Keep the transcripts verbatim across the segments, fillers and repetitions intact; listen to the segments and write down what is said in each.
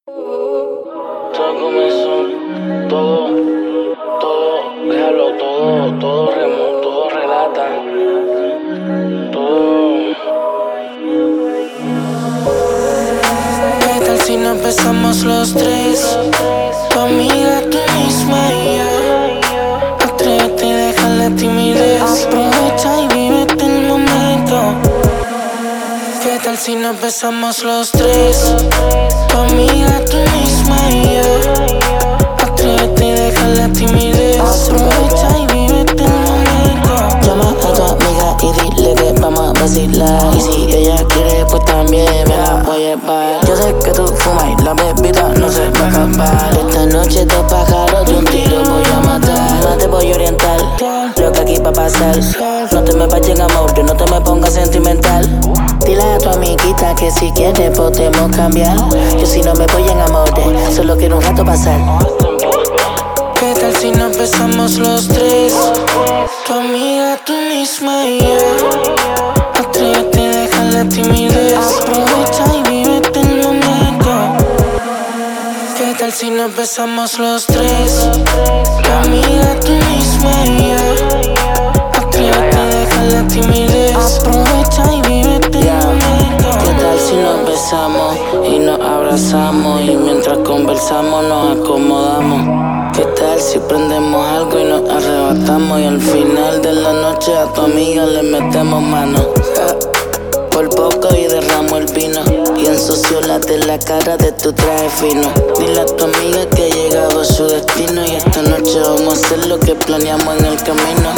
Todo comenzó, todo, todo, déjalo, todo, todo remo, todo relata, todo. ¿Qué tal si no empezamos los tres? Tu amiga, tú misma y yo. Atrévete y deja la timidez. Aprovecha y vívete el momento. ¿Qué tal si no empezamos los tres? Tu amiga, tú misma y yo. Atrévete y deja la timidez. Aprovecha y vívete el momento. Llama a tu amiga y dile que vamos a vacilar. Y si ella quiere, pues también me la voy a llevar. Yo sé que tú fumas y la bebida no se va a acabar. Esta noche dos pájaros de un tiro voy a matar. No te voy a orientar lo que aquí va a pasar. No te me vayas amor, que no te me pongas sentimental. Dile a tu amiguita que si quieres podemos cambiar. Yo si no me voy en amores, solo quiero un rato pasar. ¿Qué tal si no empezamos los tres? Tu amiga, tú misma y yo. Atrévete y deja la timidez. Aprovecha y vívete el momento. ¿Qué tal si no empezamos los tres? Tu amiga, tú misma y yo. Atrévete y deja la timidez. Aprovecha y vívete el momento. ¿Qué tal si no empezamos y nos abrazamos y mientras conversamos nos acomodamos? ¿Qué tal si prendemos algo y nos arrebatamos y al final de la noche a tu amiga le metemos mano? Por poco y derramo el vino y ensucio la de la cara de tu traje fino. Dile a tu amiga que ha llegado a su destino y esta noche vamos a hacer lo que planeamos en el camino.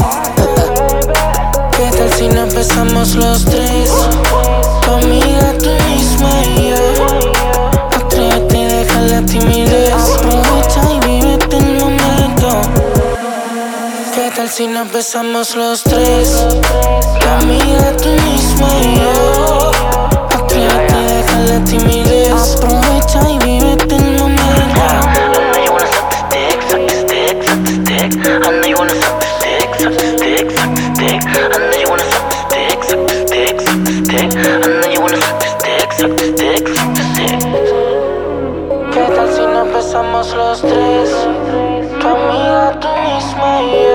¿Qué tal si no empezamos los tres? Tu amiga, tú misma y yo. Atrévete y deja la timidez. Aprovecha y vívete el momento. ¿Qué tal si no empezamos los tres? Tu amiga, tú misma y yo. Atrévete y deja la timidez. Aprovecha y vívete el momento. I know you wanna suck the stick, suck the stick, suck the stick. I know you wanna suck the stick, suck the stick, suck the stick. I know you wanna suck the stick, suck the stick, suck the stick. I know you wanna suck the stick, suck the stick, suck the stick. ¿Qué tal si no empezamos los tres? Tu amiga, tú misma y yo.